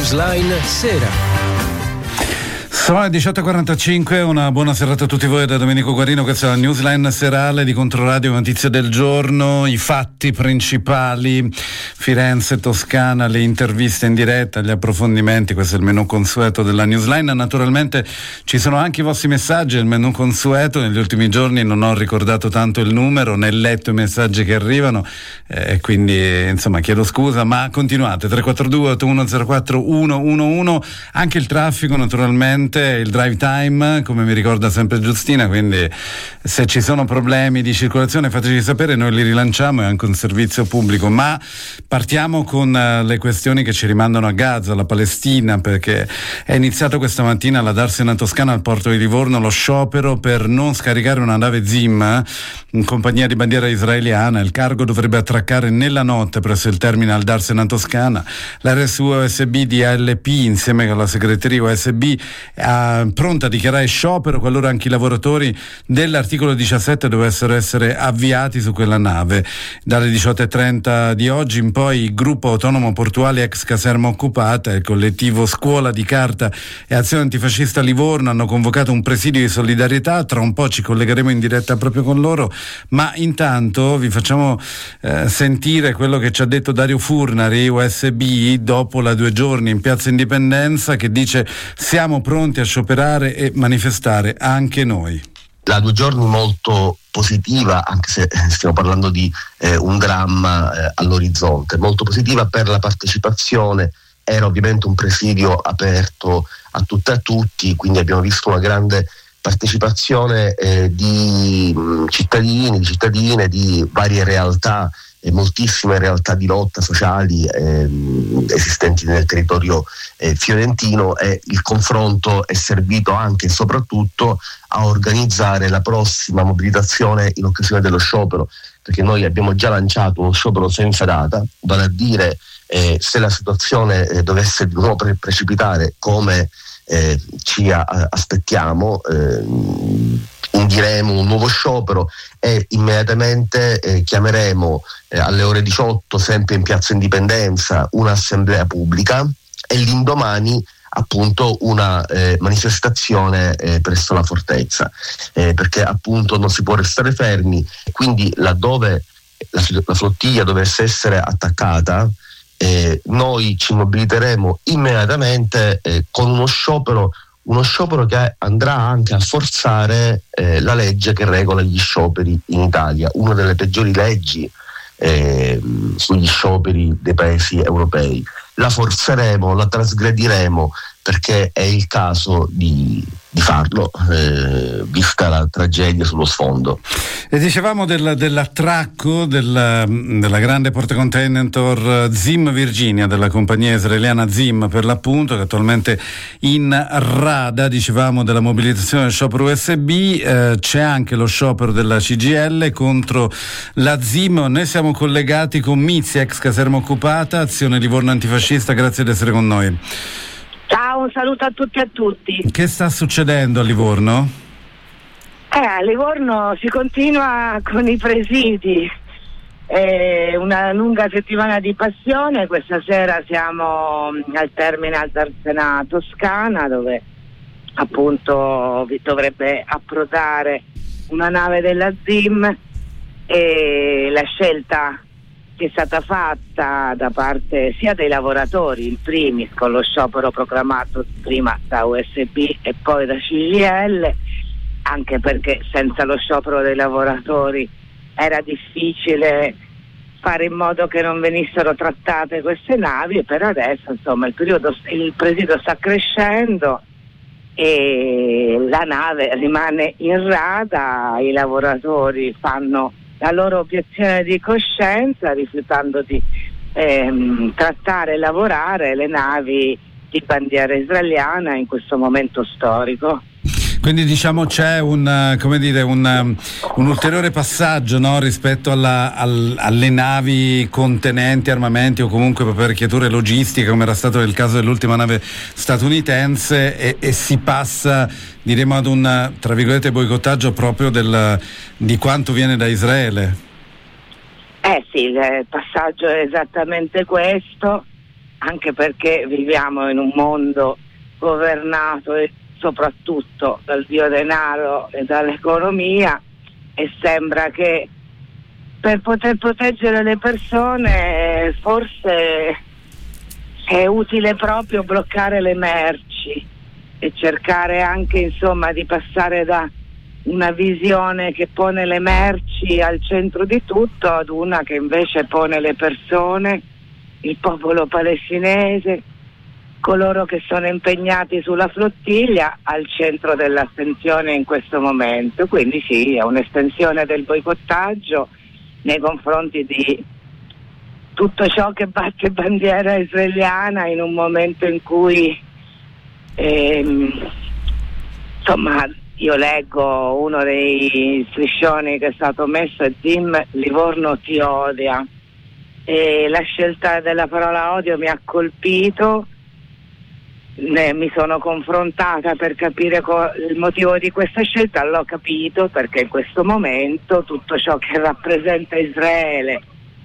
Newsline Sera. Sono le 18.45, una buona serata a tutti voi da Domenico Guarino, questa è la Newsline serale di Controradio, notizie del giorno, i fatti principali, Firenze, Toscana, le interviste in diretta, gli approfondimenti, questo è il menù consueto della Newsline. Naturalmente ci sono anche i vostri messaggi, il menù consueto, negli ultimi giorni non ho ricordato tanto il numero, né letto i messaggi che arrivano, quindi insomma chiedo scusa, ma continuate, 342 8104 111, anche il traffico naturalmente, il drive time, come mi ricorda sempre Giustina, quindi se ci sono problemi di circolazione fateci sapere, noi li rilanciamo, è anche un servizio pubblico. Ma partiamo con le questioni che ci rimandano a Gaza, alla Palestina, perché è iniziato questa mattina alla Darsena Toscana al porto di Livorno lo sciopero per non scaricare una nave Zim in compagnia di bandiera israeliana. Il cargo dovrebbe attraccare nella notte presso il terminal Darsena Toscana. RSU OSB di ALP insieme con la segreteria OSB pronta a dichiarare sciopero qualora anche i lavoratori dell'articolo 17 dovessero essere avviati su quella nave. Dalle 18.30 di oggi in poi il gruppo autonomo portuale ex caserma occupata e il collettivo Scuola di Carta e Azione Antifascista Livorno hanno convocato un presidio di solidarietà. Tra un po' ci collegheremo in diretta proprio con loro, ma intanto vi facciamo sentire quello che ci ha detto Dario Furnari, USB, dopo la 2 giorni in Piazza Indipendenza, che dice: siamo pronti a scioperare e manifestare anche noi. La 2 giorni molto positiva, anche se stiamo parlando di un dramma all'orizzonte, molto positiva per la partecipazione. Era ovviamente un presidio aperto a tutte e a tutti, quindi abbiamo visto una grande partecipazione di cittadini, di cittadine di varie realtà, moltissime realtà di lotta sociali esistenti nel territorio fiorentino, e il confronto è servito anche e soprattutto a organizzare la prossima mobilitazione in occasione dello sciopero, perché noi abbiamo già lanciato uno sciopero senza data, vale a dire se la situazione dovesse di nuovo precipitare come ci aspettiamo, indieremo un nuovo sciopero e immediatamente chiameremo alle ore 18, sempre in Piazza Indipendenza, un'assemblea pubblica e l'indomani appunto una manifestazione presso la fortezza, perché appunto non si può restare fermi. Quindi laddove la flottiglia dovesse essere attaccata, noi ci mobiliteremo immediatamente con uno sciopero che andrà anche a forzare la legge che regola gli scioperi in Italia, una delle peggiori leggi sugli scioperi dei paesi europei. La forzeremo, la trasgrediremo, perché è il caso di farlo, vista la tragedia sullo sfondo. E dicevamo dell'attracco della grande portacontainer Zim Virginia, della compagnia israeliana Zim per l'appunto, che attualmente in rada. Dicevamo della mobilitazione del sciopero USB, c'è anche lo sciopero della CGIL contro la Zim. Noi siamo collegati con Mizia, ex caserma occupata, Azione Livorno Antifascista, grazie di essere con noi. Ciao, un saluto a tutti e a tutti. Che sta succedendo a Livorno? A Livorno si continua con i presidi, una lunga settimana di passione. Questa sera siamo al terminal Darsena Toscana, dove appunto dovrebbe approdare una nave della ZIM, e la scelta che è stata fatta da parte sia dei lavoratori, in primis con lo sciopero proclamato prima da USB e poi da CGIL, anche perché senza lo sciopero dei lavoratori era difficile fare in modo che non venissero trattate queste navi, e per adesso insomma il presidio sta crescendo e la nave rimane in rada. I lavoratori fanno la loro obiezione di coscienza, rifiutando di trattare e lavorare le navi di bandiera israeliana in questo momento storico. Quindi diciamo c'è un ulteriore passaggio, no, rispetto alle navi contenenti armamenti o comunque apparecchiature logistiche, come era stato nel caso dell'ultima nave statunitense, e si passa, diremo, ad un, tra virgolette, boicottaggio proprio di quanto viene da Israele. Sì, il passaggio è esattamente questo. anche perché viviamo in un mondo governato soprattutto dal dio denaro e dall'economia, e sembra che per poter proteggere le persone forse è utile proprio bloccare le merci e cercare anche, insomma, di passare da una visione che pone le merci al centro di tutto ad una che invece pone le persone, il popolo palestinese, coloro che sono impegnati sulla flottiglia al centro dell'attenzione in questo momento. Quindi sì, è un'estensione del boicottaggio nei confronti di tutto ciò che batte bandiera israeliana in un momento in cui insomma, io leggo uno dei striscioni che è stato messo a Zim, Livorno ti odia, e la scelta della parola odio mi ha colpito. Mi sono confrontata per capire il motivo di questa scelta, l'ho capito, perché in questo momento tutto ciò che rappresenta Israele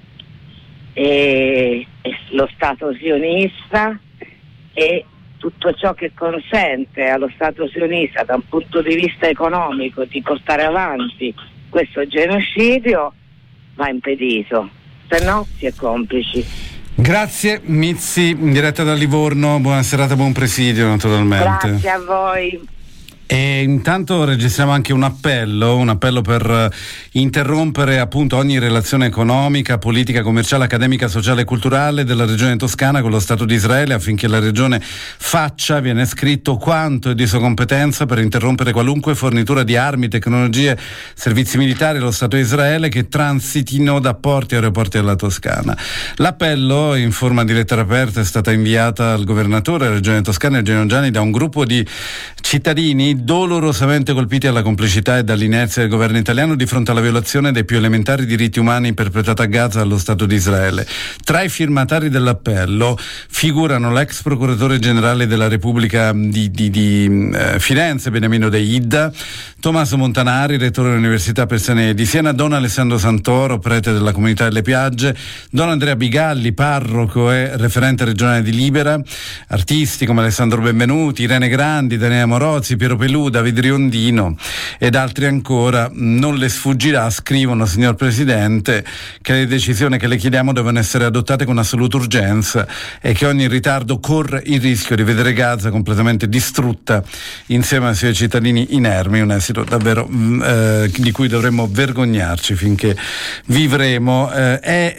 e lo Stato sionista e tutto ciò che consente allo Stato sionista da un punto di vista economico di portare avanti questo genocidio va impedito, se no si è complici. Grazie Mizzi, in diretta da Livorno, buona serata, buon presidio naturalmente. Grazie a voi. E intanto registriamo anche un appello per interrompere appunto ogni relazione economica, politica, commerciale, accademica, sociale e culturale della regione toscana con lo Stato di Israele, affinché la regione faccia, viene scritto, quanto è di sua competenza per interrompere qualunque fornitura di armi, tecnologie, servizi militari allo Stato di Israele che transitino da porti e aeroporti della Toscana. L'appello in forma di lettera aperta è stata inviata al governatore della regione toscana Eugenio Giani da un gruppo di cittadini dolorosamente colpiti dalla complicità e dall'inerzia del governo italiano di fronte alla violazione dei più elementari diritti umani perpetrata a Gaza dallo Stato di Israele. Tra i firmatari dell'appello figurano l'ex procuratore generale della Repubblica di Firenze, Beniamino De Idda, Tommaso Montanari, rettore dell'Università Per Sane di Siena, Don Alessandro Santoro, prete della Comunità delle Piagge, Don Andrea Bigalli, parroco e referente regionale di Libera, artisti come Alessandro Benvenuti, Irene Grandi, Daniele Morozzi, Piero Pelù, David Riondino ed altri ancora. Non le sfuggirà, scrivono, signor Presidente, che le decisioni che le chiediamo devono essere adottate con assoluta urgenza e che ogni ritardo corre il rischio di vedere Gaza completamente distrutta insieme ai suoi cittadini inermi, un esito davvero di cui dovremmo vergognarci finché vivremo. È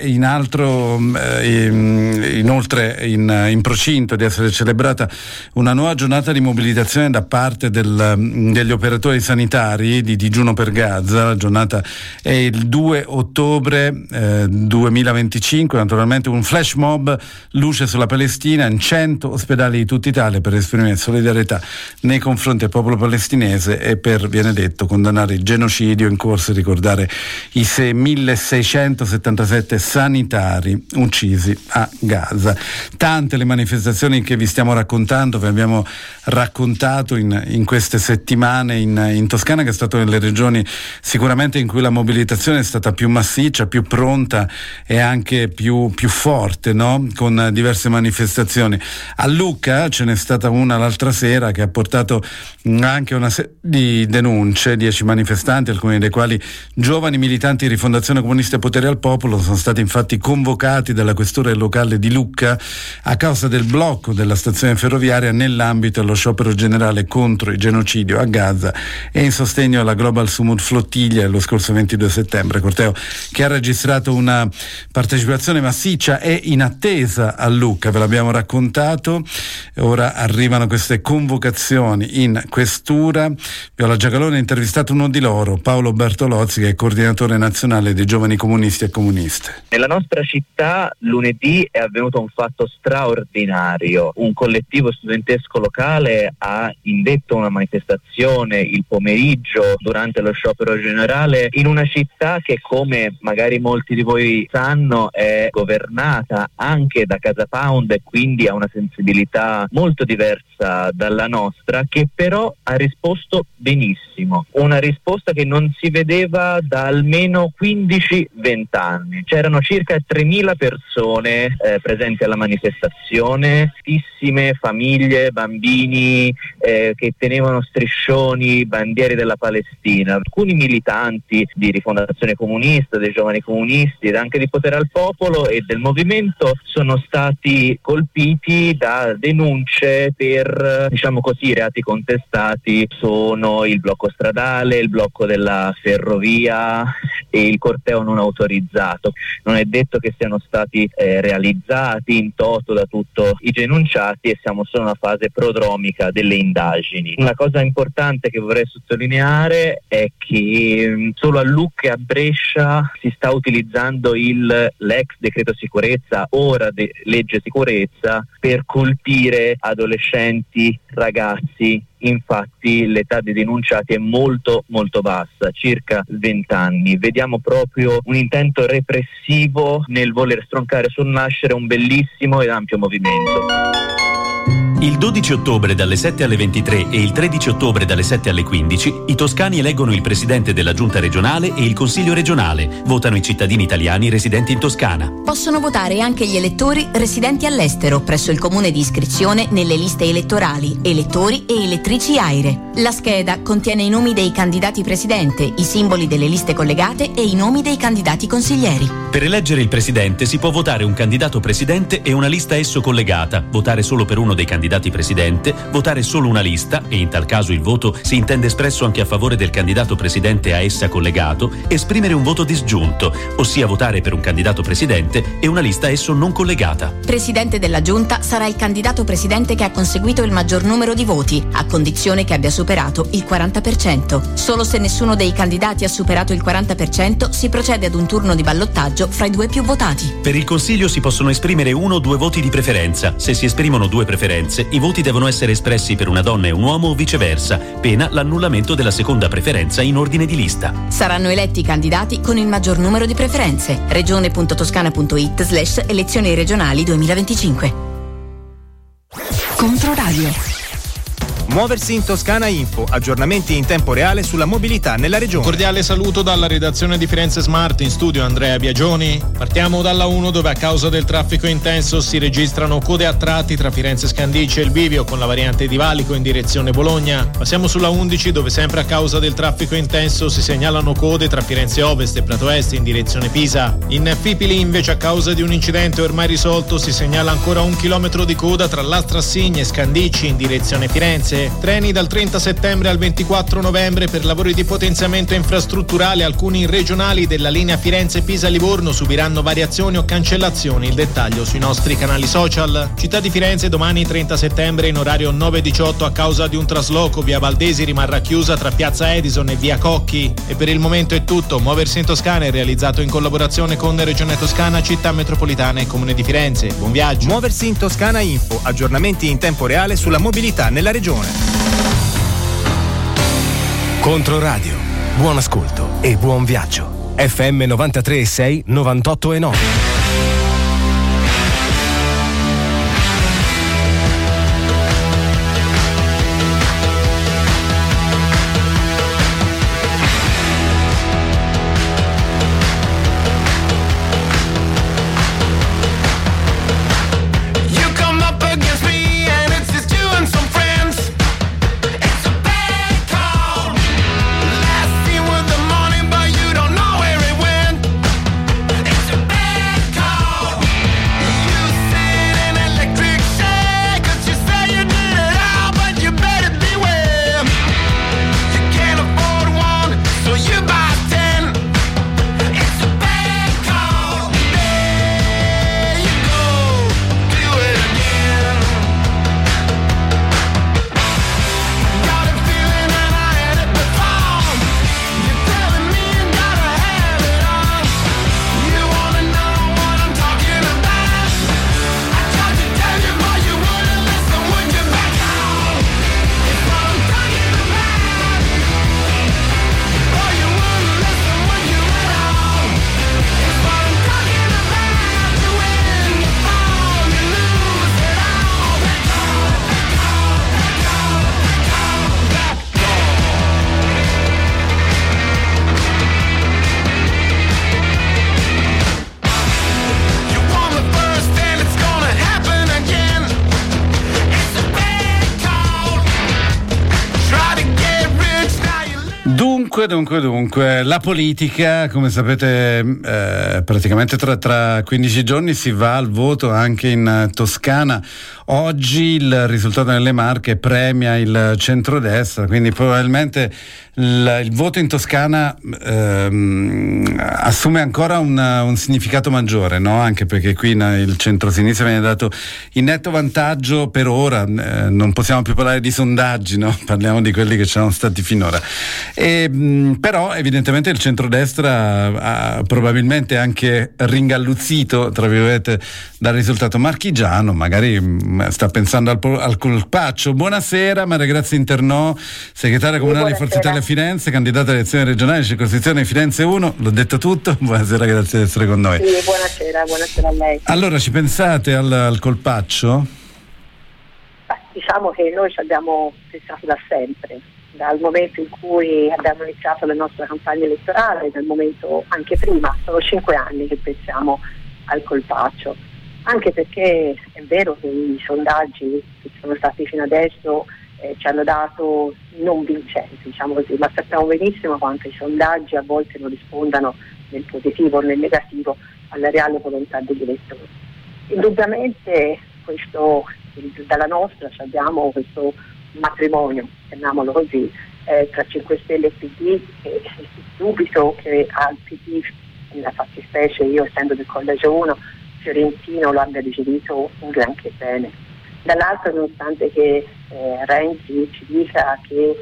inoltre in procinto di essere celebrata una nuova giornata di mobilitazione da parte degli operatori sanitari di digiuno per Gaza. La giornata è il 2 ottobre 2025, naturalmente un flash mob luce sulla Palestina in 100 ospedali di tutta Italia per esprimere solidarietà nei confronti del popolo palestinese e per, viene detto, condannare il genocidio in corso e ricordare i 1677 sanitari uccisi a Gaza. Tante le manifestazioni che vi stiamo raccontando, vi abbiamo raccontato in queste settimane in Toscana, che è stata una delle regioni sicuramente in cui la mobilitazione è stata più massiccia, più pronta e anche più forte, no? Con diverse manifestazioni. A Lucca ce n'è stata una l'altra sera che ha portato anche una serie di denunce, 10 manifestanti, alcuni dei quali giovani militanti di Rifondazione Comunista e Potere al Popolo, sono stati infatti convocati dalla questura locale di Lucca a causa del blocco della stazione ferroviaria nell'ambito dello sciopero generale contro il genocidio a Gaza e in sostegno alla Global Sumud Flottiglia lo scorso 22 settembre, corteo che ha registrato una partecipazione massiccia e in attesa a Lucca, ve l'abbiamo raccontato. Ora arrivano queste convocazioni in questura. Viola Giacalone ha intervistato uno di loro, Paolo Bertolozzi, che è coordinatore nazionale dei giovani comunisti e comuniste. Nella nostra città lunedì è avvenuto un fatto straordinario. Un collettivo studentesco locale ha indetto una manifestazione il pomeriggio durante lo sciopero generale, in una città che, come magari molti di voi sanno, è governata anche da Casa Pound e quindi ha una sensibilità molto diversa dalla nostra, che però ha risposto benissimo, una risposta che non si vedeva da almeno 15-20 anni. C'erano circa 3.000 persone presenti alla manifestazione, tantissime famiglie, bambini che tenevano striscioni, bandiere della Palestina, alcuni militanti di Rifondazione Comunista, dei Giovani Comunisti ed anche di Potere al Popolo e del movimento sono stati colpiti da denunce per, diciamo così, reati contestati. Sono il blocco stradale, il blocco della ferrovia e il corteo non autorizzato. Non è detto che siano stati realizzati in toto da tutti i denunciati e siamo solo in una fase prodromica delle indagini. Una cosa importante che vorrei sottolineare è che solo a Lucca e a Brescia si sta utilizzando l'ex decreto sicurezza, ora legge sicurezza, per colpire adolescenti, ragazzi. Infatti l'età dei denunciati è molto molto bassa, circa 20 anni. Vediamo proprio un intento repressivo nel voler stroncare sul nascere un bellissimo ed ampio movimento. Il 12 ottobre dalle 7 alle 23 e il 13 ottobre dalle 7 alle 15 i toscani eleggono il presidente della giunta regionale e il consiglio regionale. Votano i cittadini italiani residenti in Toscana. Possono votare anche gli elettori residenti all'estero presso il comune di iscrizione nelle liste elettorali, elettori e elettrici AIRE. La scheda contiene i nomi dei candidati presidente, i simboli delle liste collegate e i nomi dei candidati consiglieri. Per eleggere il presidente si può votare un candidato presidente e una lista esso collegata, votare solo per uno dei candidati presidente, votare solo una lista, e in tal caso il voto si intende espresso anche a favore del candidato presidente a essa collegato, esprimere un voto disgiunto, ossia votare per un candidato presidente e una lista esso non collegata. Presidente della giunta sarà il candidato presidente che ha conseguito il maggior numero di voti, a condizione che abbia superato il 40%. Solo se nessuno dei candidati ha superato il 40% si procede ad un turno di ballottaggio fra i due più votati. Per il consiglio si possono esprimere 1 o 2 voti di preferenza. Se si esprimono 2 preferenze, i voti devono essere espressi per una donna e un uomo o viceversa, pena l'annullamento della seconda preferenza in ordine di lista. Saranno eletti i candidati con il maggior numero di preferenze. regione.toscana.it/elezioni regionali 2025. Controradio. Muoversi in Toscana Info, aggiornamenti in tempo reale sulla mobilità nella regione. Cordiale saluto dalla redazione di Firenze Smart, in studio Andrea Biagioni. Partiamo dalla 1, dove a causa del traffico intenso si registrano code a tratti tra Firenze Scandicci e il Bivio con la variante di Valico in direzione Bologna. Passiamo sulla 11, dove sempre a causa del traffico intenso si segnalano code tra Firenze Ovest e Prato Est in direzione Pisa. In Fipili invece, a causa di un incidente ormai risolto, si segnala ancora 1 chilometro di coda tra Lastrassigna e Scandicci in direzione Firenze. Treni dal 30 settembre al 24 novembre per lavori di potenziamento infrastrutturale. Alcuni regionali della linea Firenze-Pisa-Livorno subiranno variazioni o cancellazioni. Il dettaglio sui nostri canali social. Città di Firenze domani 30 settembre in orario 9:18 a causa di un trasloco. Via Valdesi rimarrà chiusa tra Piazza Edison e Via Cocchi. E per il momento è tutto. Muoversi in Toscana è realizzato in collaborazione con Regione Toscana, Città Metropolitana e Comune di Firenze. Buon viaggio. Muoversi in Toscana Info, aggiornamenti in tempo reale sulla mobilità nella regione. Controradio. Buon ascolto e buon viaggio. FM 93.6, 98.9. Last seen with the money, but you don't know where it went. It's a bad Dunque, la politica, come sapete, praticamente tra 15 giorni si va al voto anche in Toscana. Oggi il risultato nelle Marche premia il centrodestra, quindi probabilmente il voto in Toscana assume ancora un significato maggiore, no? Anche perché qui il centrosinistra viene dato in netto vantaggio per ora, non possiamo più parlare di sondaggi, no? Parliamo di quelli che c'erano stati finora. Però evidentemente il centrodestra ha probabilmente anche ringalluzzito, tra virgolette, dal risultato marchigiano, magari sta pensando al colpaccio. Buonasera, Maria Grazia Internò, segretaria comunale di Forza Italia Firenze, candidata alle elezioni regionali, circoscrizione Firenze 1. L'ho detto tutto, buonasera, grazie di essere con noi. Sì, buonasera a lei. Allora, ci pensate al colpaccio? Diciamo che noi ci abbiamo pensato da sempre, dal momento in cui abbiamo iniziato la nostra campagna elettorale, dal momento anche prima, sono 5 anni che pensiamo al colpaccio, anche perché è vero che i sondaggi che sono stati fino adesso ci hanno dato non vincenti, diciamo così, ma sappiamo benissimo quanto i sondaggi a volte non rispondano nel positivo o nel negativo alla reale volontà degli elettori. Indubbiamente dalla nostra abbiamo questo matrimonio, chiamiamolo così, tra 5 Stelle e PD, e dubito che al PD, nella fattispecie io essendo del Collegio 1 fiorentino, lo abbia digerito un granché bene. Dall'altro, nonostante che Renzi ci dica che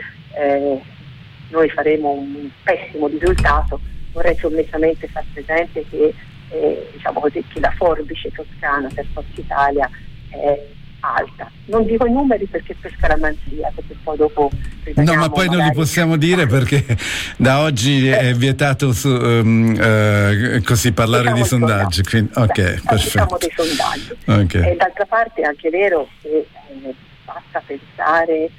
noi faremo un pessimo risultato, vorrei sommessamente far presente che diciamo così, che la forbice toscana per Forza Italia è alta. Non dico i numeri perché per scaramanzia, perché poi dopo no, ma poi non li possiamo dire perché da oggi è vietato così parlare di sondaggi, quindi, ok, perfetto. Diciamo dei sondaggi. Okay. D'altra parte è anche vero che basta pensare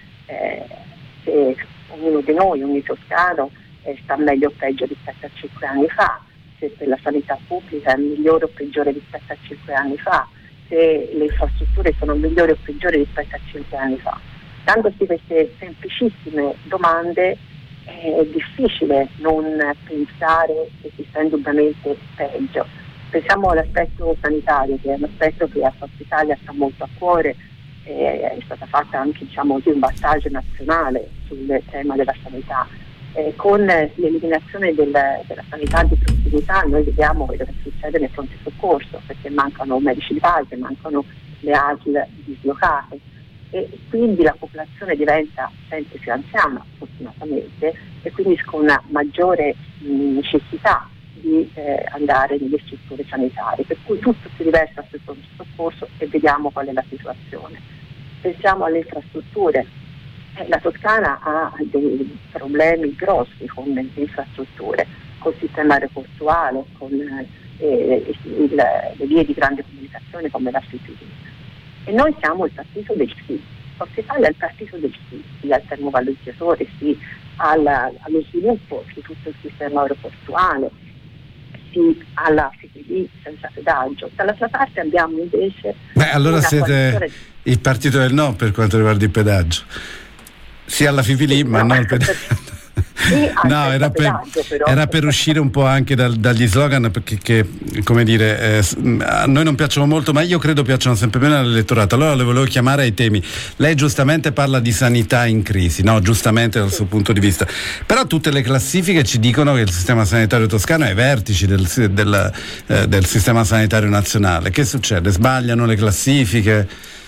se ognuno di noi, ogni toscano sta meglio o peggio rispetto a 5 anni fa, se per la sanità pubblica è migliore o peggiore rispetto a 5 anni fa, se le infrastrutture sono migliori o peggiori rispetto a 5 anni fa. Dandosi queste semplicissime domande è difficile non pensare che si sta indubbiamente peggio. Pensiamo all'aspetto sanitario, che è un aspetto che a Forza Italia sta molto a cuore, è stata fatta anche un battaggio nazionale sul tema della sanità. Con l'eliminazione della sanità di prossimità noi vediamo quello che succede nei pronti soccorso, perché mancano medici di base, mancano le ASL dislocate e quindi la popolazione diventa sempre più anziana fortunatamente e quindi con una maggiore necessità di andare nelle strutture sanitarie, per cui tutto si riversa sul pronto soccorso e vediamo qual è la situazione. Pensiamo alle infrastrutture. La Toscana ha dei problemi grossi con le infrastrutture, col sistema aeroportuale, con le vie di grande comunicazione come la CTV. E noi siamo il partito del sì. Forza Italia è il partito del sì al termovalorizzatore, sì allo sviluppo di tutto il sistema aeroportuale, sì alla CTV senza pedaggio. Dall'altra parte abbiamo invece... allora siete il partito del no per quanto riguarda il pedaggio. Sì alla FIPLI, ma non al pedaggio. No, era per uscire un po' anche dagli slogan, perché come dire, a noi non piacciono molto, ma io credo piacciono sempre bene all'elettorato. Allora le volevo chiamare ai temi. Lei giustamente parla di sanità in crisi, no? Giustamente dal suo punto di vista. Però tutte le classifiche ci dicono che il sistema sanitario toscano è ai vertici del sistema sanitario nazionale. Che succede? Sbagliano le classifiche?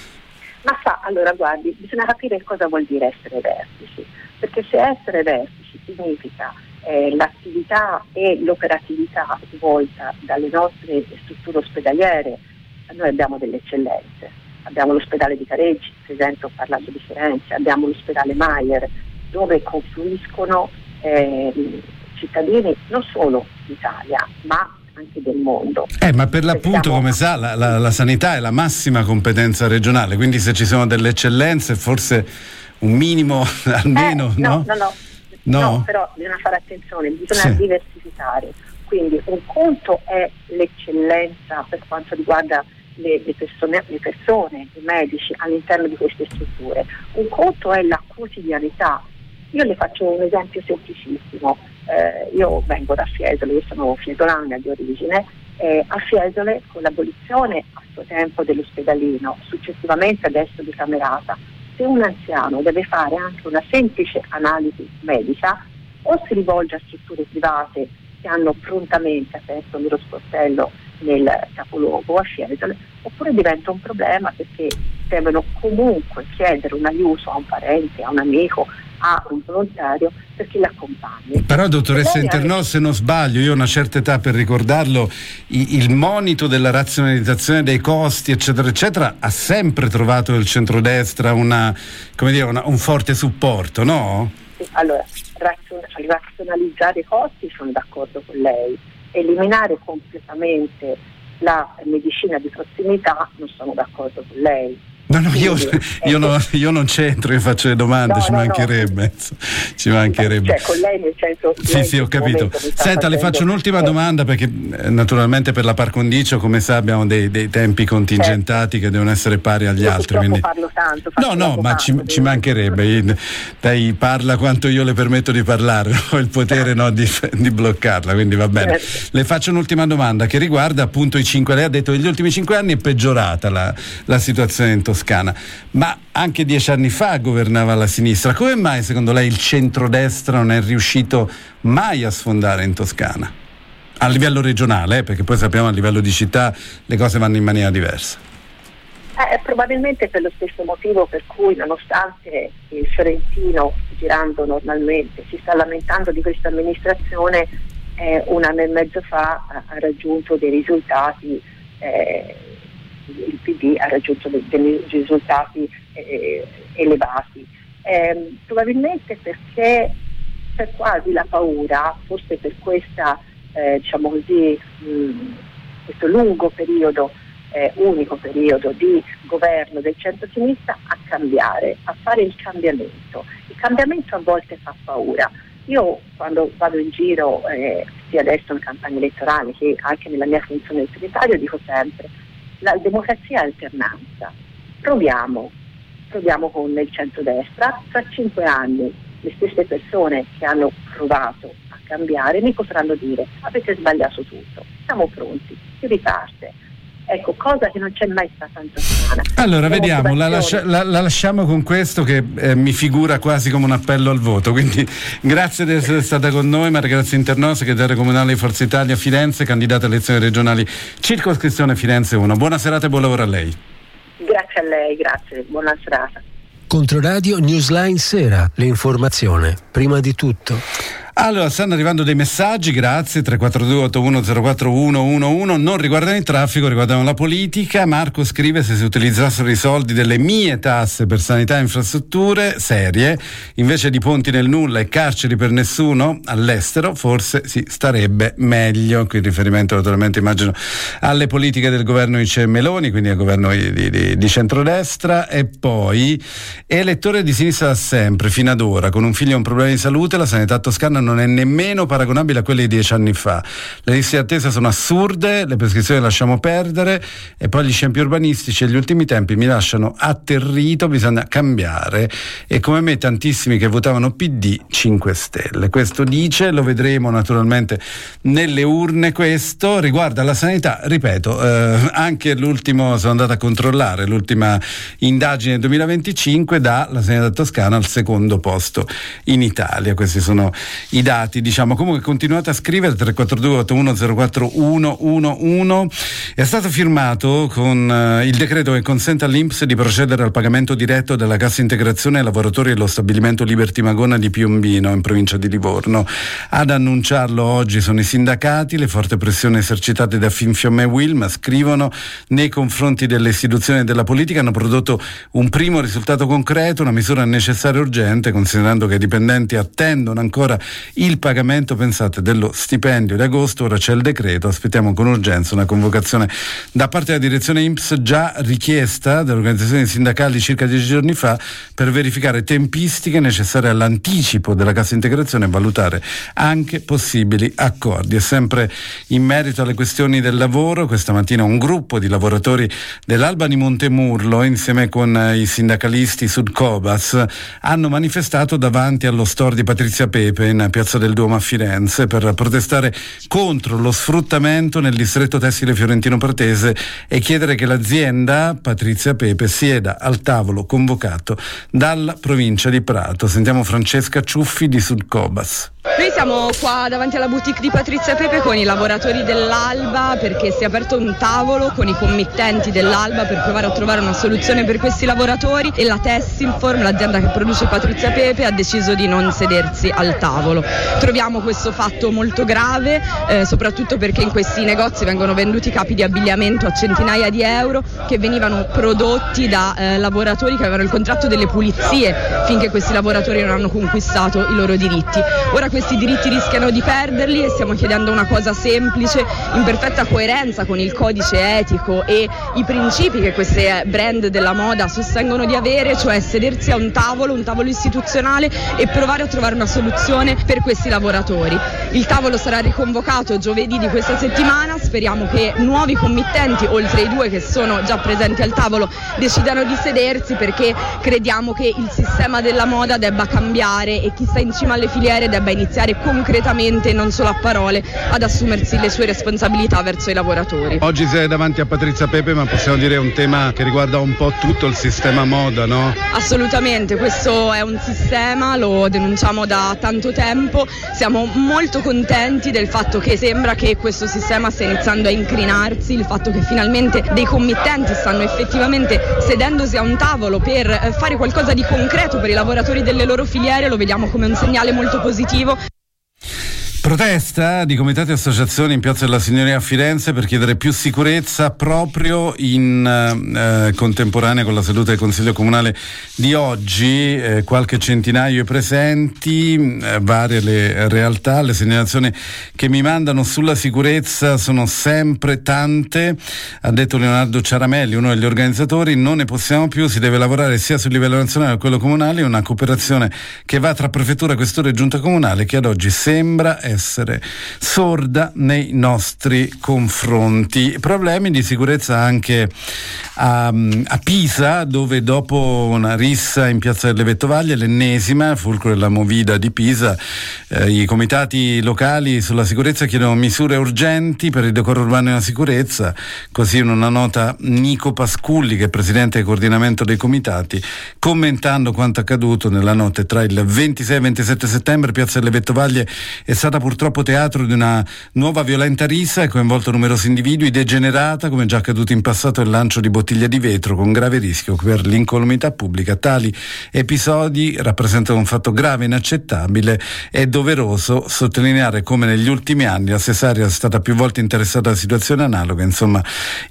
Ma allora guardi, bisogna capire cosa vuol dire essere vertici, perché se essere vertici significa l'attività e l'operatività svolta dalle nostre strutture ospedaliere, noi abbiamo delle eccellenze, abbiamo l'ospedale di Careggi, per esempio ho parlato di Firenze, abbiamo l'ospedale Maier, dove confluiscono cittadini non solo d'Italia, ma anche del mondo. Ma per l'appunto, come sa, la sanità è la massima competenza regionale, quindi se ci sono delle eccellenze forse un minimo almeno, no? No, però bisogna fare attenzione, bisogna diversificare. Quindi un conto è l'eccellenza per quanto riguarda le persone, i medici all'interno di queste strutture. Un conto è la quotidianità Io le faccio un esempio semplicissimo. Io vengo da Fiesole, io sono fiesolana di origine. A Fiesole, con l'abolizione a suo tempo dell'ospedalino, successivamente adesso di Camerata, se un anziano deve fare anche una semplice analisi medica, o si rivolge a strutture private che hanno prontamente aperto il loro sportello nel capoluogo a Fiesole, oppure diventa un problema perché devono comunque chiedere un aiuto a un parente, a un amico, a un volontario perché l'accompagni. Però dottoressa Internò, se non sbaglio, io ho una certa età per ricordarlo, il monito della razionalizzazione dei costi eccetera eccetera ha sempre trovato il centrodestra un forte supporto, no? Sì, allora, razionalizzare i costi, sono d'accordo con lei. Eliminare completamente la medicina di prossimità, non sono d'accordo con lei. No, io non c'entro, io faccio le domande, ci mancherebbe. Ci mancherebbe. Cioè, con lei nel senso. Sì, ho capito. Senta, le faccio un'ultima domanda perché naturalmente per la par condicio, come sa, abbiamo dei tempi contingentati che devono essere pari agli altri. Quindi... parlo tanto. Ma ci mancherebbe. Lei parla quanto io le permetto di parlare, ho il potere di bloccarla, quindi va bene. Le faccio un'ultima domanda che riguarda appunto i 5. Lei ha detto che negli ultimi 5 anni è peggiorata la situazione in Toscana. Ma anche 10 anni fa governava la sinistra. Come mai secondo lei il centrodestra non è riuscito mai a sfondare in Toscana? A livello regionale, perché poi sappiamo a livello di città le cose vanno in maniera diversa. Probabilmente per lo stesso motivo per cui, nonostante il fiorentino, girando normalmente, si sta lamentando di questa amministrazione, 1 anno e mezzo fa ha raggiunto dei risultati, il PD ha raggiunto dei risultati elevati, probabilmente perché c'è quasi la paura, forse per questa questo lungo periodo, unico periodo di governo del centro-sinistra, a cambiare, a fare il cambiamento. Il cambiamento a volte fa paura. Io quando vado in giro, sia adesso in campagna elettorale che anche nella mia funzione di segretario, dico sempre: la democrazia è alternanza. Proviamo con il centrodestra, tra 5 anni le stesse persone che hanno provato a cambiare mi potranno dire: avete sbagliato tutto, siamo pronti, si riparte. Ecco, cosa che non c'è mai stata in Toscana. Allora, vediamo, la lasciamo con questo che mi figura quasi come un appello al voto, quindi grazie di essere stata con noi. Maria Grazia Internò, segretaria comunale di Forza Italia Firenze, candidata alle elezioni regionali circoscrizione Firenze 1. Buona serata e buon lavoro a lei. Grazie a lei, grazie, buona serata. Controradio Newsline Sera, l'informazione prima di tutto. Allora, stanno arrivando dei messaggi, grazie, 342-8104-111, non riguardano il traffico, riguardano la politica. Marco scrive: se si utilizzassero i soldi delle mie tasse per sanità e infrastrutture serie, invece di ponti nel nulla e carceri per nessuno all'estero, forse si starebbe meglio. Qui il riferimento naturalmente, immagino, alle politiche del governo di Meloni, quindi al governo di centrodestra. E poi, elettore di sinistra da sempre, fino ad ora, con un figlio e un problema di salute, la sanità toscana non è nemmeno paragonabile a quelle di 10 anni fa. Le liste di attesa sono assurde, le prescrizioni lasciamo perdere, e poi gli scempi urbanistici degli ultimi tempi mi lasciano atterrito. Bisogna cambiare, e come me tantissimi che votavano PD 5 Stelle. Questo dice, lo vedremo naturalmente nelle urne. Questo riguarda la sanità, ripeto, anche l'ultimo, sono andato a controllare l'ultima indagine 2025, dà la sanità toscana al secondo posto in Italia. Questi sono i dati, diciamo. Comunque continuate a scrivere, 342-8104-111. È stato firmato con il decreto che consente all'INPS di procedere al pagamento diretto della cassa integrazione ai lavoratori dello stabilimento Liberty Magona di Piombino, in provincia di Livorno. Ad annunciarlo oggi sono i sindacati. Le forti pressioni esercitate da Finfiamme e Wilma, scrivono, nei confronti delle istituzioni e della politica hanno prodotto un primo risultato concreto, una misura necessaria e urgente, considerando che i dipendenti attendono ancora il pagamento, pensate, dello stipendio di agosto. Ora c'è il decreto, aspettiamo con urgenza una convocazione da parte della direzione INPS, già richiesta dalle organizzazioni sindacali circa 10 giorni fa, per verificare tempistiche necessarie all'anticipo della cassa integrazione e valutare anche possibili accordi. E sempre in merito alle questioni del lavoro, questa mattina un gruppo di lavoratori dell'Alba di Montemurlo, insieme con i sindacalisti Sudcobas, hanno manifestato davanti allo store di Patrizia Pepe in Piazza del Duomo a Firenze per protestare contro lo sfruttamento nel distretto tessile fiorentino pratese e chiedere che l'azienda Patrizia Pepe sieda al tavolo convocato dalla provincia di Prato. Sentiamo Francesca Ciuffi di Sudcobas. Noi siamo qua davanti alla boutique di Patrizia Pepe con i lavoratori dell'Alba, perché si è aperto un tavolo con i committenti dell'Alba per provare a trovare una soluzione per questi lavoratori, e la Tessilform, l'azienda che produce Patrizia Pepe, ha deciso di non sedersi al tavolo. Troviamo questo fatto molto grave, soprattutto perché in questi negozi vengono venduti capi di abbigliamento a centinaia di euro che venivano prodotti da lavoratori che avevano il contratto delle pulizie finché questi lavoratori non hanno conquistato i loro diritti. Ora questi diritti rischiano di perderli e stiamo chiedendo una cosa semplice, in perfetta coerenza con il codice etico e i principi che queste brand della moda sostengono di avere, cioè sedersi a un tavolo istituzionale e provare a trovare una soluzione per questi lavoratori. Il tavolo sarà riconvocato giovedì di questa settimana, speriamo che nuovi committenti, oltre ai 2 che sono già presenti al tavolo, decidano di sedersi, perché crediamo che il sistema della moda debba cambiare e chi sta in cima alle filiere debba iniziare concretamente, non solo a parole, ad assumersi le sue responsabilità verso i lavoratori. Oggi sei davanti a Patrizia Pepe, ma possiamo dire è un tema che riguarda un po' tutto il sistema moda, no? Assolutamente, questo è un sistema, lo denunciamo da tanto tempo, siamo molto contenti del fatto che sembra che questo sistema stia iniziando a incrinarsi, il fatto che finalmente dei committenti stanno effettivamente sedendosi a un tavolo per fare qualcosa di concreto per i lavoratori delle loro filiere, lo vediamo come un segnale molto positivo. Protesta di comitati e associazioni in Piazza della Signoria a Firenze per chiedere più sicurezza proprio in contemporanea con la seduta del Consiglio Comunale di oggi. Qualche centinaio presenti, varie le realtà. Le segnalazioni che mi mandano sulla sicurezza sono sempre tante. Ha detto Leonardo Ciaramelli, uno degli organizzatori: non ne possiamo più, si deve lavorare sia sul livello nazionale che quello comunale, una cooperazione che va tra prefettura, questore e giunta comunale, che ad oggi sembra essere sorda nei nostri confronti. Problemi di sicurezza anche a Pisa, dove dopo una rissa in Piazza delle Vettovaglie, l'ennesima, fulcro della movida di Pisa, i comitati locali sulla sicurezza chiedono misure urgenti per il decoro urbano e la sicurezza. Così in una nota Nico Pasculli, che è presidente del coordinamento dei comitati, commentando quanto accaduto nella notte tra il 26 e 27 settembre, Piazza delle Vettovaglie è stata purtroppo teatro di una nuova violenta rissa e coinvolto numerosi individui, degenerata come già accaduto in passato il lancio di bottiglie di vetro con grave rischio per l'incolumità pubblica. Tali episodi rappresentano un fatto grave e inaccettabile. È doveroso sottolineare come negli ultimi anni la Cesaria è stata più volte interessata da situazioni analoghe. Insomma,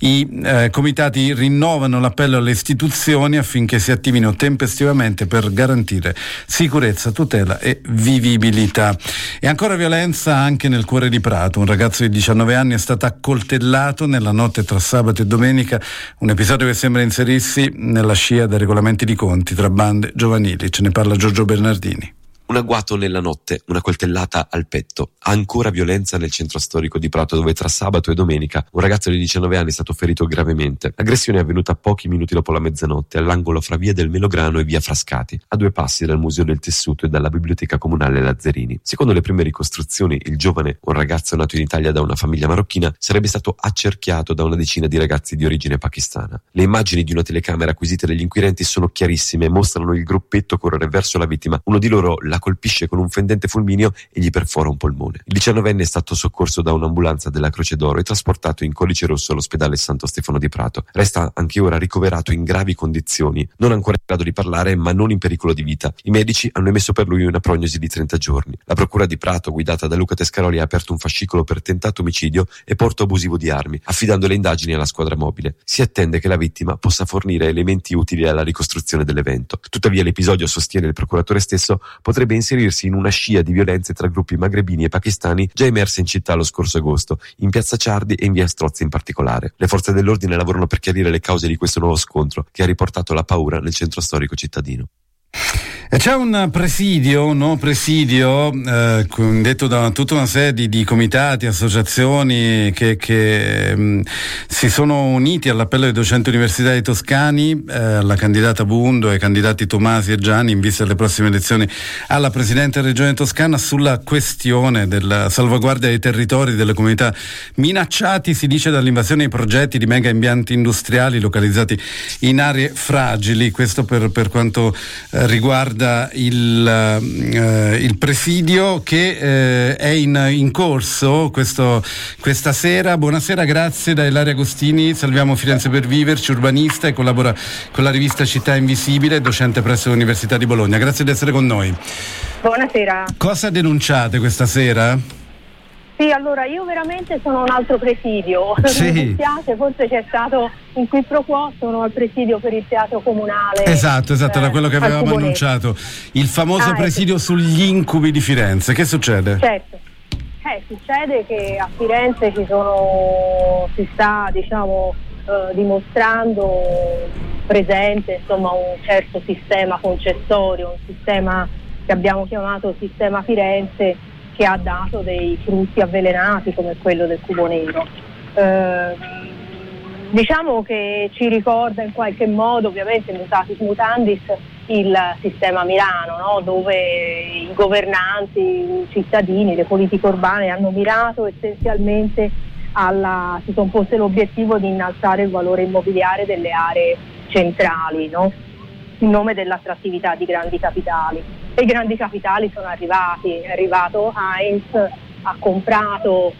i comitati rinnovano l'appello alle istituzioni affinché si attivino tempestivamente per garantire sicurezza, tutela e vivibilità. E ancora violenza anche nel cuore di Prato. Un ragazzo di 19 anni è stato accoltellato nella notte tra sabato e domenica, un episodio che sembra inserirsi nella scia dei regolamenti di conti tra bande giovanili. Ce ne parla Giorgio Bernardini. Un agguato nella notte, una coltellata al petto. Ancora violenza nel centro storico di Prato, dove tra sabato e domenica un ragazzo di 19 anni è stato ferito gravemente. L'aggressione è avvenuta pochi minuti dopo la mezzanotte all'angolo fra via del Melograno e via Frascati, a 2 passi dal Museo del Tessuto e dalla Biblioteca Comunale Lazzarini. Secondo le prime ricostruzioni, il giovane, un ragazzo nato in Italia da una famiglia marocchina, sarebbe stato accerchiato da una decina di ragazzi di origine pakistana. Le immagini di una telecamera acquisite dagli inquirenti sono chiarissime e mostrano il gruppetto correre verso la vittima. Uno di loro la colpisce con un fendente fulmineo e gli perfora un polmone. Il 19enne è stato soccorso da un'ambulanza della Croce d'Oro e trasportato in colice rosso all'ospedale Santo Stefano di Prato. Resta anche ora ricoverato in gravi condizioni, non ancora in grado di parlare ma non in pericolo di vita. I medici hanno emesso per lui una prognosi di 30 giorni. La procura di Prato, guidata da Luca Tescaroli, ha aperto un fascicolo per tentato omicidio e porto abusivo di armi, affidando le indagini alla squadra mobile. Si attende che la vittima possa fornire elementi utili alla ricostruzione dell'evento. Tuttavia l'episodio, sostiene il procuratore stesso, potrebbe potrebbe inserirsi in una scia di violenze tra gruppi magrebini e pakistani già emerse in città lo scorso agosto, in piazza Ciardi e in via Strozzi in particolare. Le forze dell'ordine lavorano per chiarire le cause di questo nuovo scontro che ha riportato la paura nel centro storico cittadino. E c'è un nuovo presidio detto da tutta una serie di comitati, associazioni che si sono uniti all'appello dei docenti universitari toscani, alla candidata Bundo e ai candidati Tomasi e Gianni in vista delle prossime elezioni alla Presidente della Regione Toscana sulla questione della salvaguardia dei territori delle comunità minacciati, si dice, dall'invasione dei progetti di mega impianti industriali localizzati in aree fragili. Questo per quanto riguarda il presidio che è in corso questa sera. Buonasera, grazie da Ilaria Agostini, Salviamo Firenze per Viverci, urbanista e collabora con la rivista Città Invisibile, docente presso l'Università di Bologna. Grazie di essere con noi. Buonasera. Cosa denunciate questa sera? Sì, allora io veramente sono un altro presidio, sì. Mi dispiace, forse c'è stato un qui pro quo, sono al presidio per il teatro comunale. Esatto, era quello che avevamo annunciato, il famoso presidio sugli incubi di Firenze. Che succede? Certo, succede che a Firenze si sta dimostrando presente un certo sistema concessorio, un sistema che abbiamo chiamato sistema Firenze, che ha dato dei frutti avvelenati come quello del cubo nero. Diciamo che ci ricorda in qualche modo, ovviamente mutatis mutandis, il sistema Milano, no? Dove i governanti, i cittadini, le politiche urbane hanno mirato essenzialmente si sono poste l'obiettivo di innalzare il valore immobiliare delle aree centrali, no? In nome dell'attrattività di grandi capitali. E i grandi capitali sono arrivati, è arrivato Heinz, ha comprato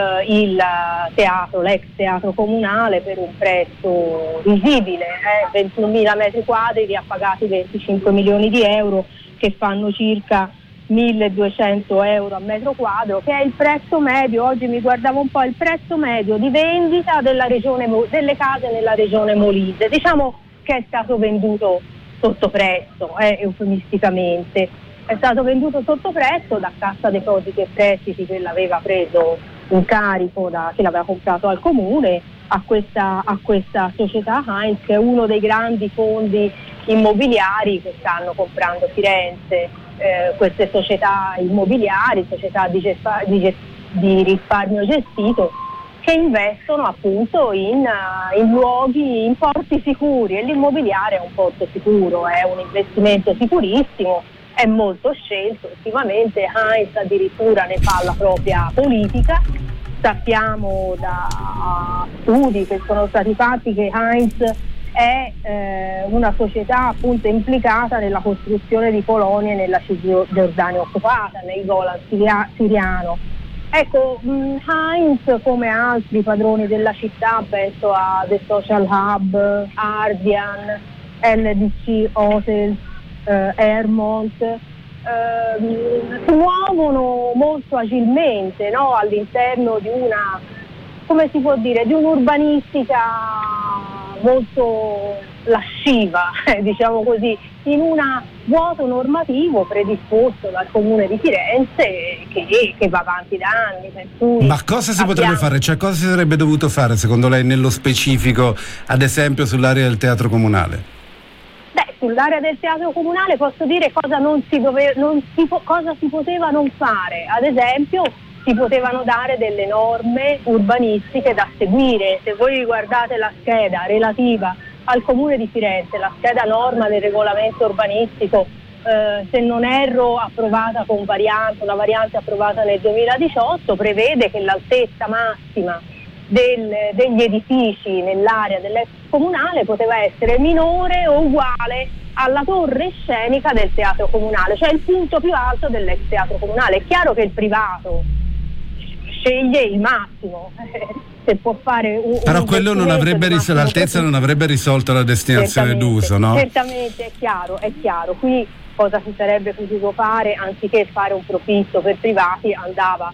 l'ex teatro comunale per un prezzo risibile, 21.000 metri quadri, li ha pagati 25 milioni di euro, che fanno circa 1.200 euro a metro quadro, che è il prezzo medio. Oggi mi guardavo un po' il prezzo medio di vendita delle case nella regione Molise. Diciamo che è stato venduto sotto prezzo, eufemisticamente. È stato venduto sotto prezzo da Cassa Depositi e Prestiti, che l'aveva preso in carico, che l'aveva comprato al comune, a questa società Heinz, che è uno dei grandi fondi immobiliari che stanno comprando Firenze. Queste società immobiliari, società di risparmio gestito, che investono appunto in luoghi, in porti sicuri, e l'immobiliare è un porto sicuro, è un investimento sicurissimo, è molto scelto. Ultimamente Heinz addirittura ne fa la propria politica. Sappiamo da studi che sono stati fatti che Heinz è una società appunto implicata nella costruzione di colonie nella Cisgiordania occupata, nel Golan siriano. Ecco, Heinz, come altri padroni della città, penso a The Social Hub, Ardian, LDC Hotels, Airmont, si muovono molto agilmente, no? All'interno di una, come si può dire, di un'urbanistica molto lasciva, diciamo così, in un vuoto normativo predisposto dal Comune di Firenze che va avanti da anni. Per cui ma cosa si potrebbe fare? Cioè, cosa si sarebbe dovuto fare secondo lei nello specifico, ad esempio sull'area del Teatro Comunale? Sull'area del Teatro Comunale posso dire cosa si poteva non fare. Ad esempio, si potevano dare delle norme urbanistiche da seguire. Se voi guardate la scheda relativa al Comune di Firenze, la scheda norma del regolamento urbanistico, se non erro approvata con una variante approvata nel 2018, prevede che l'altezza massima degli edifici nell'area dell'ex comunale poteva essere minore o uguale alla torre scenica del Teatro Comunale, cioè il punto più alto dell'ex Teatro Comunale. È chiaro che il privato sceglie il massimo, se può fare però quello non avrebbe l'altezza non avrebbe risolto la destinazione d'uso, no? Certamente, è chiaro. Qui cosa si sarebbe potuto fare? Anziché fare un profitto per privati, andava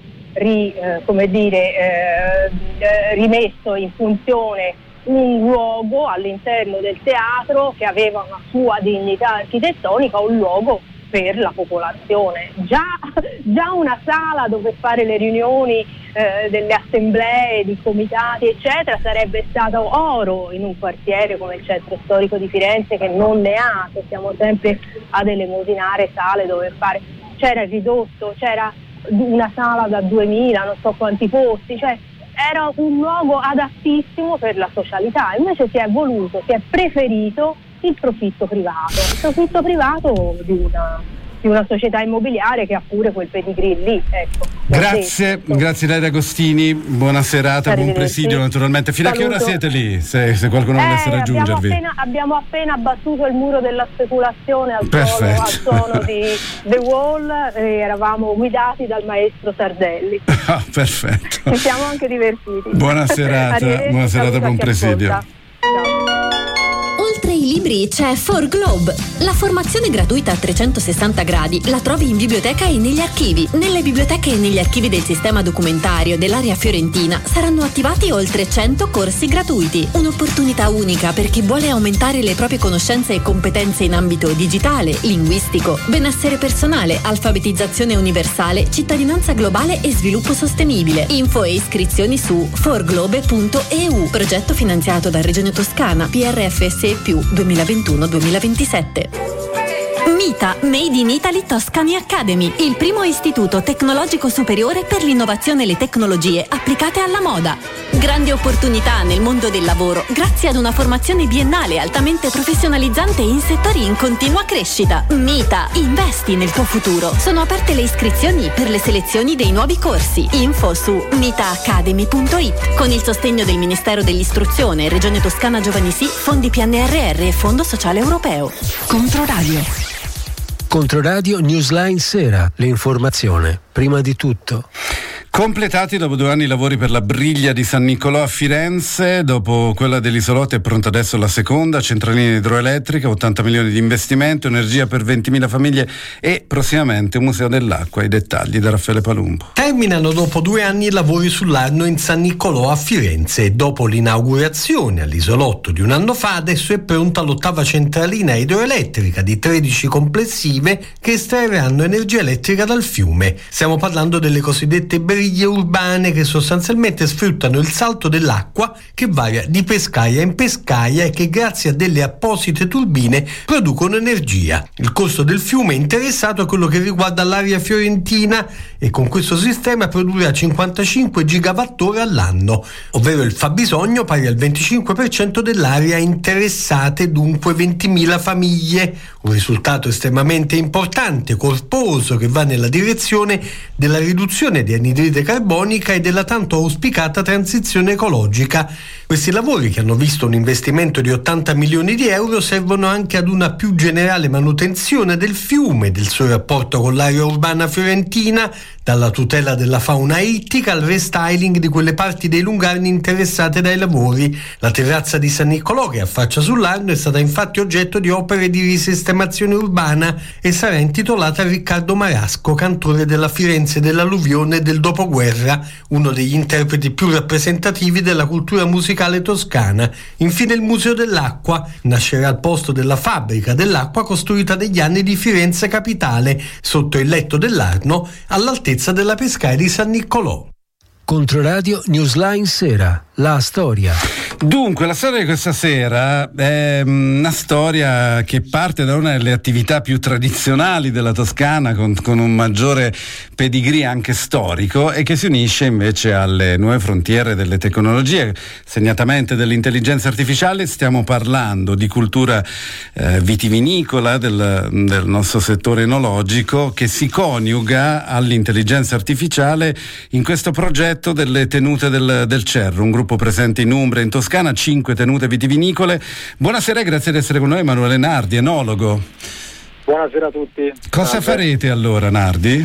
rimesso in funzione un luogo all'interno del teatro che aveva una sua dignità architettonica, un luogo per la popolazione. Già una sala dove fare le riunioni delle assemblee, di comitati eccetera sarebbe stato oro in un quartiere come il centro storico di Firenze, che non ne ha, che siamo sempre ad elemosinare sale dove fare. C'era il ridotto, c'era una sala da 2000, non so quanti posti, cioè era un luogo adattissimo per la socialità. Invece si è preferito il profitto privato di una società immobiliare che ha pure quel pedigree lì, ecco. Grazie Ilaria Agostini, buona serata, buon presidio naturalmente. Fino a che ora siete lì, se qualcuno volesse raggiungervi? Abbiamo appena abbattuto il muro della speculazione al suono di The Wall, e eravamo guidati dal maestro Sardelli. Perfetto. Ci siamo anche divertiti. Buona serata, buon presidio. Ciao. Oltre ai libri c'è For Globe, la formazione gratuita a 360 gradi. La trovi in biblioteca e negli archivi. Nelle biblioteche e negli archivi del sistema documentario dell'area fiorentina saranno attivati oltre 100 corsi gratuiti. Un'opportunità unica per chi vuole aumentare le proprie conoscenze e competenze in ambito digitale, linguistico, benessere personale, alfabetizzazione universale, cittadinanza globale e sviluppo sostenibile. Info e iscrizioni su forglobe.eu. Progetto finanziato da Regione Toscana, PRFSE+ 2021-2027. MITA, Made in Italy Toscani Academy, il primo istituto tecnologico superiore per l'innovazione e le tecnologie applicate alla moda. Grandi opportunità nel mondo del lavoro grazie ad una formazione biennale altamente professionalizzante in settori in continua crescita. MITA, investi nel tuo futuro. Sono aperte le iscrizioni per le selezioni dei nuovi corsi. Info su mitaacademy.it con il sostegno del Ministero dell'Istruzione, Regione Toscana Giovani Sì, fondi PNRR e Fondo Sociale Europeo. Controradio Newsline Sera, l'informazione prima di tutto. Completati dopo 2 anni i lavori per la briglia di San Niccolò a Firenze, dopo quella dell'Isolotto è pronta adesso la seconda, centralina idroelettrica, 80 milioni di investimento, energia per 20.000 famiglie e prossimamente un museo dell'acqua. I dettagli da Raffaele Palumbo. Terminano dopo 2 anni i lavori sull'Arno in San Niccolò a Firenze e dopo l'inaugurazione all'Isolotto di un anno fa adesso è pronta l'8ª centralina idroelettrica di 13 complessive che estrarranno energia elettrica dal fiume. Stiamo parlando delle cosiddette briglie urbane che sostanzialmente sfruttano il salto dell'acqua che varia di pescaia in pescaia e che grazie a delle apposite turbine producono energia. Il costo del fiume interessato è quello che riguarda l'area fiorentina e con questo sistema produrrà 55 gigawattora all'anno, ovvero il fabbisogno pari al 25% dell'area interessata, dunque 20.000 famiglie. Un risultato estremamente importante, corposo, che va nella direzione della riduzione di anidride carbonica e della tanto auspicata transizione ecologica. Questi lavori, che hanno visto un investimento di 80 milioni di euro, servono anche ad una più generale manutenzione del fiume, del suo rapporto con l'area urbana fiorentina, dalla tutela della fauna ittica al restyling di quelle parti dei lungherni interessate dai lavori. La terrazza di San Niccolò, che affaccia sull'Arno, è stata infatti oggetto di opere di risistemazione urbana e sarà intitolata a Riccardo Marasco, cantore della Firenze dell'alluvione e del dopoguerra, uno degli interpreti più rappresentativi della cultura musicale toscana. Infine il Museo dell'Acqua nascerà al posto della fabbrica dell'acqua costruita negli anni di Firenze capitale, sotto il letto dell'Arno, all'altezza della pescaia di San Niccolò. Controradio Newsline Sera, la storia. Dunque, la storia di questa sera è una storia che parte da una delle attività più tradizionali della Toscana, con un maggiore pedigree anche storico, e che si unisce invece alle nuove frontiere delle tecnologie, segnatamente dell'intelligenza artificiale. Stiamo parlando di cultura vitivinicola, del nostro settore enologico, che si coniuga all'intelligenza artificiale in questo progetto delle tenute del Cerro, un gruppo presente in Umbria, in Toscana, 5 tenute vitivinicole. Buonasera e grazie di essere con noi, Emanuele Nardi, enologo. Buonasera a tutti. Cosa farete allora, Nardi?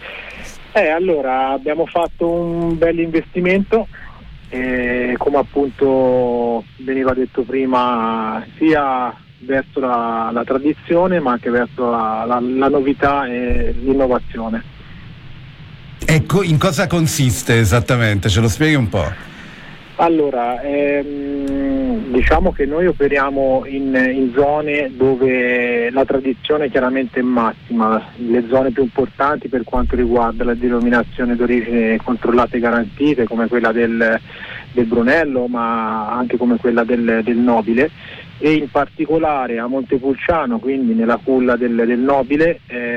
Allora abbiamo fatto un bel investimento, come appunto veniva detto prima, sia verso la tradizione ma anche verso la novità e l'innovazione. Ecco, in cosa consiste esattamente? Ce lo spieghi un po'? Allora, diciamo che noi operiamo in zone dove la tradizione chiaramente è massima, le zone più importanti per quanto riguarda la denominazione d'origine controllate e garantite, come quella del Brunello, ma anche come quella del Nobile, e in particolare a Montepulciano, quindi nella culla del Nobile,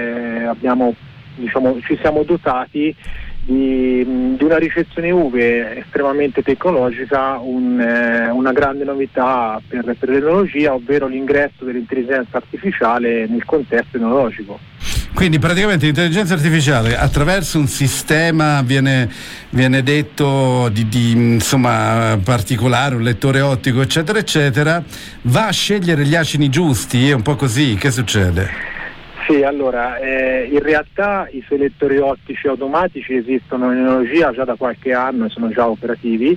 ci siamo dotati di una ricezione uve estremamente tecnologica, una grande novità per l'enologia, ovvero l'ingresso dell'intelligenza artificiale nel contesto enologico. Quindi praticamente l'intelligenza artificiale attraverso un sistema viene detto di particolare, un lettore ottico eccetera eccetera, va a scegliere gli acini giusti, è un po' così, che succede? Sì, allora, in realtà i selettori ottici automatici esistono in enologia già da qualche anno e sono già operativi.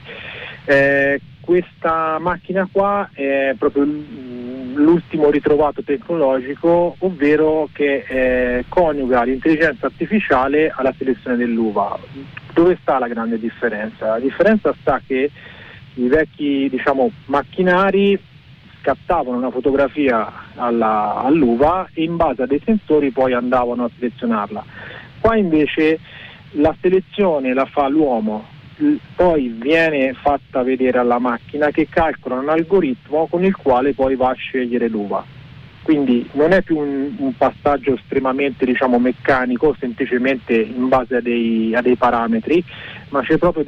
Questa macchina qua è proprio l'ultimo ritrovato tecnologico, ovvero che coniuga l'intelligenza artificiale alla selezione dell'uva. Dove sta la grande differenza? La differenza sta che i vecchi, macchinari scattavano una fotografia all'uva e in base a dei sensori poi andavano a selezionarla. Qua invece la selezione la fa l'uomo, poi viene fatta vedere alla macchina che calcola un algoritmo con il quale poi va a scegliere l'uva. Quindi non è più un passaggio estremamente meccanico, semplicemente in base a dei parametri, ma c'è proprio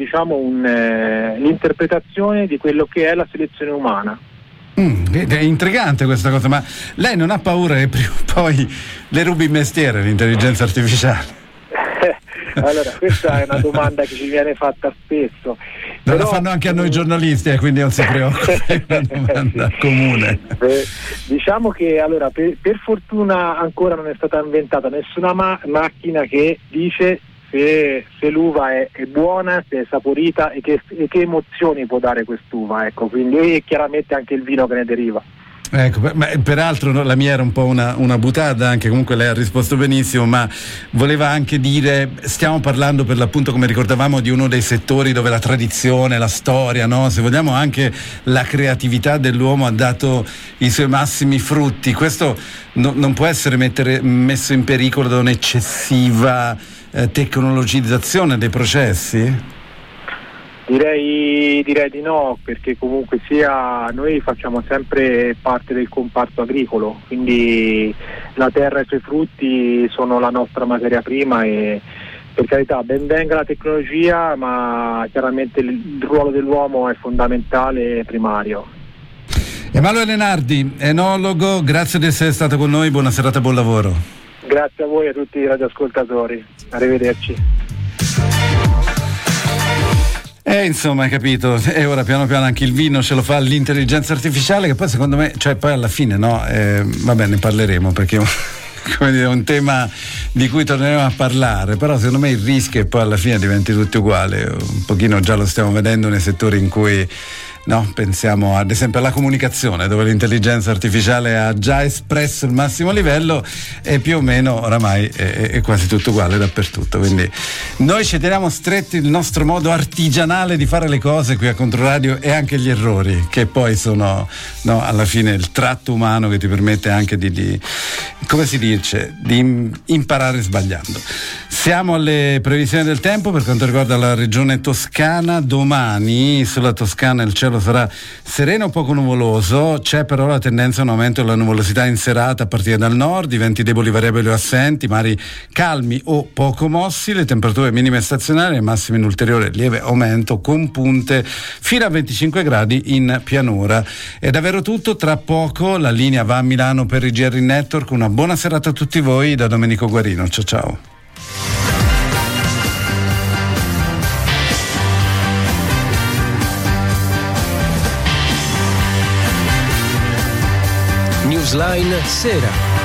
l'interpretazione di quello che è la selezione umana. È intrigante questa cosa, ma lei non ha paura che prima o poi le rubi il mestiere l'intelligenza artificiale? Allora, questa è una domanda che ci viene fatta spesso. Non la fanno anche a noi giornalisti, quindi non si preoccupi, è una domanda comune. Diciamo che allora per fortuna ancora non è stata inventata nessuna macchina che dice se l'uva è buona, se è saporita e che emozioni può dare quest'uva, ecco, quindi e chiaramente anche il vino che ne deriva. Ecco, ma peraltro la mia era un po' una buttata, anche comunque lei ha risposto benissimo, ma voleva anche dire, stiamo parlando per l'appunto, come ricordavamo, di uno dei settori dove la tradizione, la storia, no? Se vogliamo anche la creatività dell'uomo ha dato i suoi massimi frutti. Questo non può essere messo in pericolo da un'eccessiva tecnologizzazione dei processi? Direi di no, perché comunque sia noi facciamo sempre parte del comparto agricolo, quindi la terra e i suoi frutti sono la nostra materia prima e per carità ben venga la tecnologia, ma chiaramente il ruolo dell'uomo è fondamentale e primario. Emanuele Nardi, enologo, grazie di essere stato con noi, buona serata, buon lavoro. Grazie a voi e a tutti i radioascoltatori, arrivederci. Insomma, hai capito, e ora piano piano anche il vino ce lo fa l'intelligenza artificiale, che poi secondo me, poi alla fine vabbè, ne parleremo perché è un tema di cui torneremo a parlare, però secondo me il rischio è poi alla fine diventi tutti uguali, un pochino già lo stiamo vedendo nei settori in cui pensiamo ad esempio alla comunicazione, dove l'intelligenza artificiale ha già espresso il massimo livello e più o meno oramai è quasi tutto uguale dappertutto, quindi noi ci teniamo stretti il nostro modo artigianale di fare le cose qui a Controradio e anche gli errori che poi sono alla fine il tratto umano che ti permette anche di come si dice, di imparare sbagliando. Siamo alle previsioni del tempo per quanto riguarda la regione Toscana. Domani sulla Toscana il cielo sarà sereno, poco nuvoloso, c'è però la tendenza a un aumento della nuvolosità in serata a partire dal nord, i venti deboli variabili o assenti, mari calmi o poco mossi, le temperature minime stazionarie, massime in ulteriore lieve aumento con punte fino a 25 gradi in pianura. È davvero tutto, tra poco la linea va a Milano per i GR Network. Una buona serata a tutti voi da Domenico Guarino, ciao. Newsline Sera.